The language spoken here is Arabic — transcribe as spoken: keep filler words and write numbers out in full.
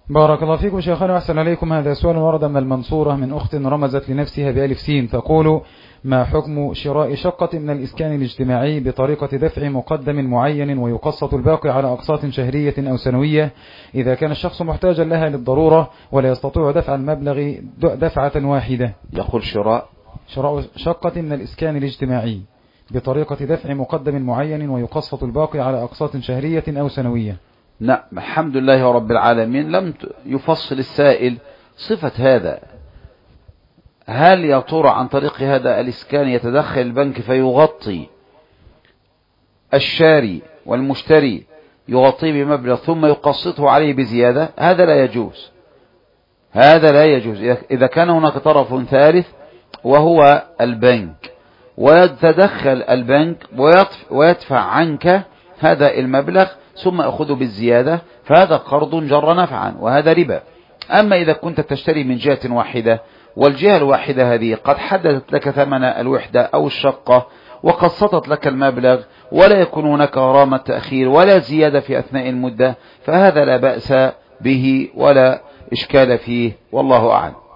بارك الله فيكم شيخنا وأحسن عليكم. هذا سؤال ورد من المنصورة من أخت رمزت لنفسها بألف سين، تقول: ما حكم شراء شقة من الإسكان الاجتماعي بطريقة دفع مقدم معين ويقسط الباقي على أقساط شهرية أو سنوية إذا كان الشخص محتاجا لها للضرورة ولا يستطيع دفع المبلغ دفعة واحدة؟ يقول شراء شراء شقة من الإسكان الاجتماعي بطريقة دفع مقدم معين ويقسط الباقي على أقساط شهرية أو سنوية. نعم، الحمد لله رب العالمين، لم يفصل السائل صفة هذا. هل يا ترى عن طريق هذا الإسكان يتدخل البنك فيغطي الشاري والمشتري، يغطيه بمبلغ ثم يقسطه عليه بزيادة؟ هذا لا يجوز، هذا لا يجوز. إذا كان هناك طرف ثالث وهو البنك، ويتدخل البنك ويدفع عنك هذا المبلغ ثم أخذه بالزيادة، فهذا قرض جر نفعا وهذا ربا. أما إذا كنت تشتري من جهة واحدة والجهة الواحدة هذه قد حددت لك ثمن الوحدة أو الشقة وقسطت لك المبلغ ولا يكون هناك غرامة تأخير ولا زيادة في أثناء المدة، فهذا لا بأس به ولا إشكال فيه، والله أعلم.